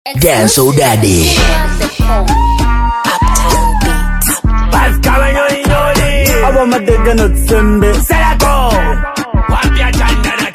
Dance so daddy. Abo madega no tsembe Selako Wapia janda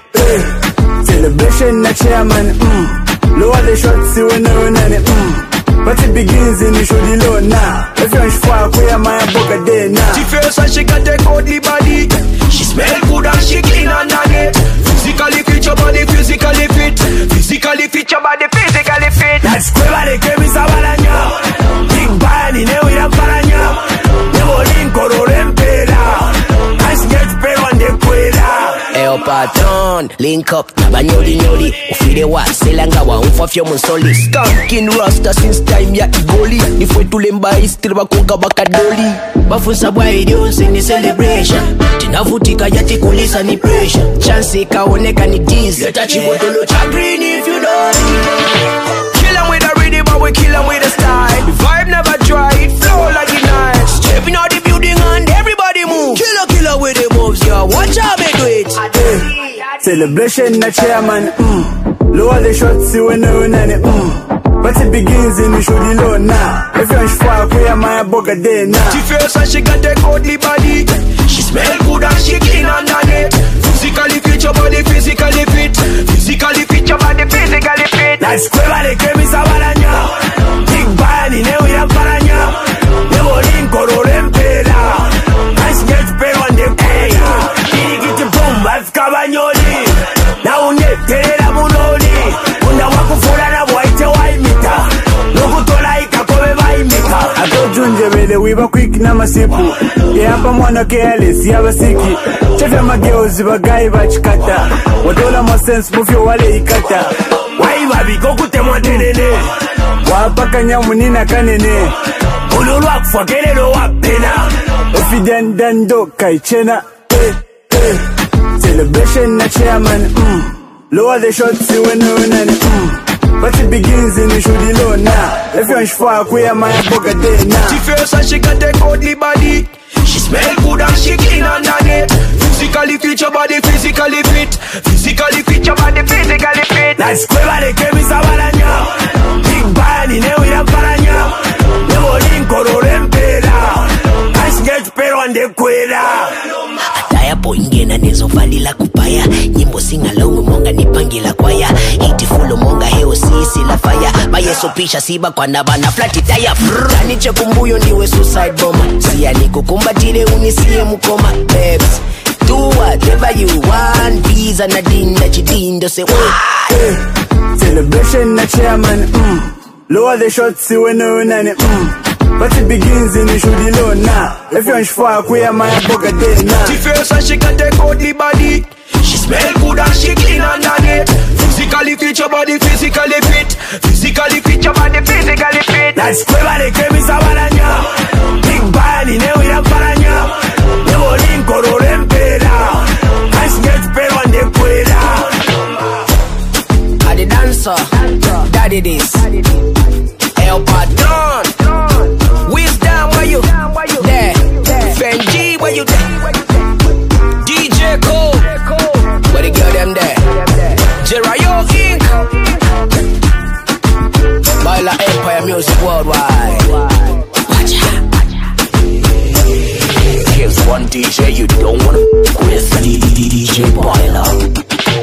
celebration na chairman Lower the shots see when but it begins in the show the low now. If you're far queer my boca day now. She feels like she can take out the body. She smell good and she clean and it. Physically fit your body, physically fit. Physically fit your body, physically fit. That's quiver the game is a balanya. Big band in there with a balanya. Never link or empera. Let's get paid on the quilla. El patron, link up, banyoli nyoli. Ufire wa, selanga wa, unfafyo monsoli. Skanking rasta since time ya igoli. Nifwe tulemba istiri bakonga bakadoli. Bafunsa bwa idionse ni celebration. Tinavutika yati kulisa ni pressure. Chance kaoneka ni diz. Leta chibotolo cha green if you know. Kill 'em with a rhythm but we kill 'em with a style. The vibe never dry, it flow like it nice. Stepping out the building and everybody move. Killer with the moves, yo. Watch how me do it. Celebration na chairman, Lower the shots see when but it begins in the show the low now. If you're far queer my boca day now. She feels like she can take out the body. She smell good and she clean and it. Physically fit your body, physically fit. Physically fit your body, physically fit. That's quiver the game is a balanya. Big band in there with a balanya. Never link or empera. Let's get paid on the quilla. Get the boom, that's cabanyoli. Now we get the munoli. Unda wakufura na boite waimita. Lokutola ikakobe vaimika. Atojunje vele wiba quick na masipu. Hapa mwana careless yaba siki. Chefya mageuzi bagai bachikata. Watola mo sense mufyo wale ikata. Waiba biko kutemwa tenene. Wapaka nyamunina kanene. Ululu wakufwa kelelo wapena. Ofiden dando kaichena. Celebration na chairman, Lower the shots see when but it begins in the show the low now. If you're far queer my boca day now. She feels like she can take out the body. She smell good and she clean and it. Physically fit your body, physically fit. Physically fit your body, physically fit. That's quiver the game is a balanya. Big band in there with a balanya. Never link or empera. Let's get paid on the quilla. Yapo ingena nezo valila kupaya. Nyimbo sing along monga nipangila kwaya. Hiti full monga heo sisi la fire. Mayeso pisha siba kwa nabana flat tire. Kaniche kumbuyo ndiwe suicide bomber. Siya nikukumbatile unisiye mukoma. Babes, do whatever you want. Visa na dinda chidindo se what? Celebration na chairman, Lower the shots see when but it begins in the show the low now. If you're far queer my boca day now. She feels like she can take out the body. She smell good and she clean and it. Physically fit your body, physically fit. Physically fit your body, physically fit. That's quiver the game is a balanya. Big band in there with a balanya. Never link or empera. Let's get paid on the quilla. I the dancer, daddy this. El patron. Wisdom, where you there? Fenji, where you there? DJ Cole, where the girl them there? Jerayo Inc. Baila Empire Music Worldwide. Here's one DJ you don't wanna quit. DJ Baila.